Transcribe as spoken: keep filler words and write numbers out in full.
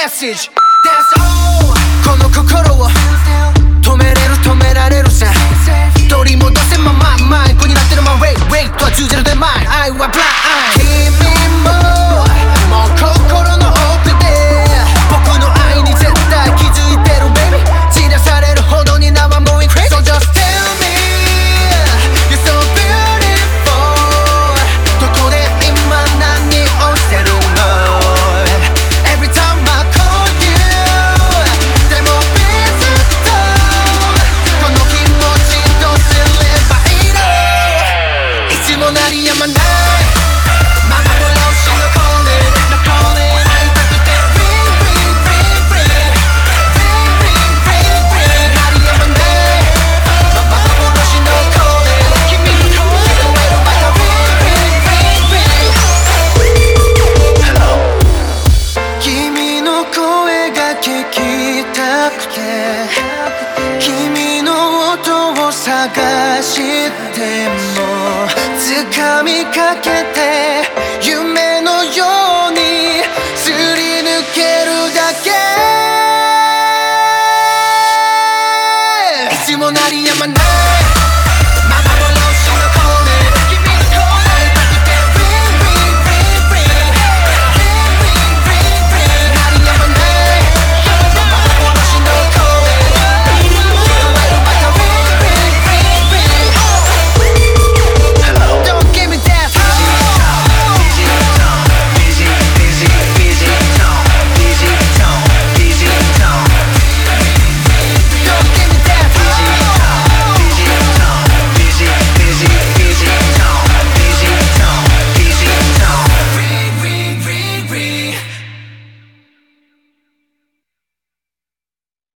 message That's all この心を止めれる止められるさ取り戻せままマイクになってるま Wait wait とは通じるでマイ愛は blind 君ももう心の奥で僕の愛に絶対気づいてる baby 散らされるほどに Now I'm going crazy So just tell me You're so beautiful どこで今何をしてるの Every time I call you でもビズとこの気持ちどうすればいいのいつも鳴りやまない